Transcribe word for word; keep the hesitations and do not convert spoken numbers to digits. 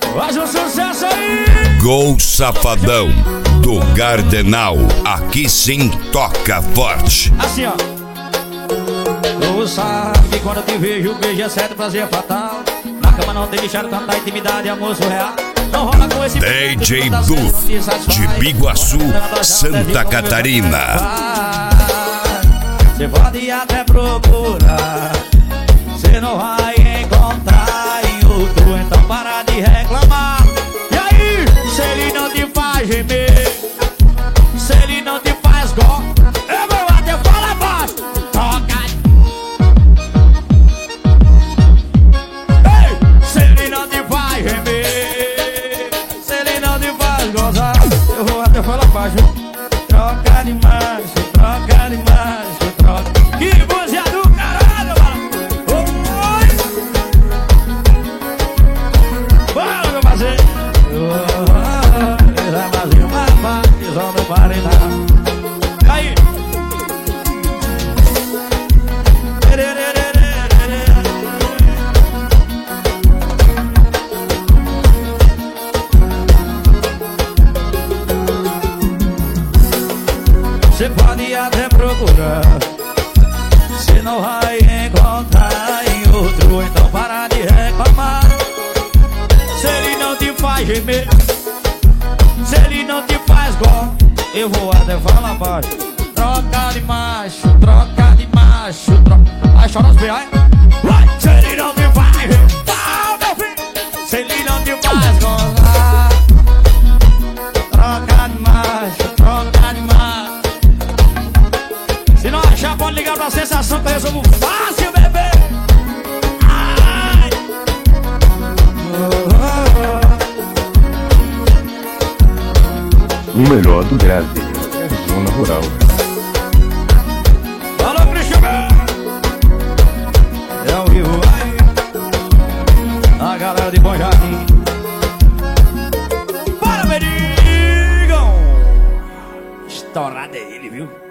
Faz um sucesso aí! Gol Safadão do Gardenal. Aqui sim toca forte. Assim, ó. Tu sabe que quando eu te vejo, o beijo é certo, prazer é fatal. Na cama não tem lixado, tanta intimidade, amor surreal. Não rola com esse D J Duff, de Biguaçu, Santa Catarina. Você pode até procurar, você não vai encontrar em outro. Então para de reclamar. E aí, se ele não te faz gemer, se ele não te faz gol, eu vou até falar baixo. Toca. Ei, se ele não te faz gemer, se ele não te faz gozar, eu vou até falar baixo. Troca de macho, troca de macho, troca. Que música do caralho, mano. Oi. Bora, meu parceiro. Vai fazer uma batizão no paredão. Aí. Você pode até procurar, você não vai encontrar em outro. Então para de reclamar. Se ele não te faz gemer, se ele não te faz gol, eu vou até falar baixo. Troca de macho, troca de macho, troca. Aí chora os piais. Se ele não te faz gemer, ah, meu filho. Se ele não te faz gozar, troca de macho, troca de macho. Se não achar, pode ligar pra sensação que eu resolvo fácil, bebê. Ai. O melhor do Brasil é a zona rural. Alô, Cristian, é ao vivo aí, a galera de Bom Jardim. Para, Benigão. Estourado é ele, viu?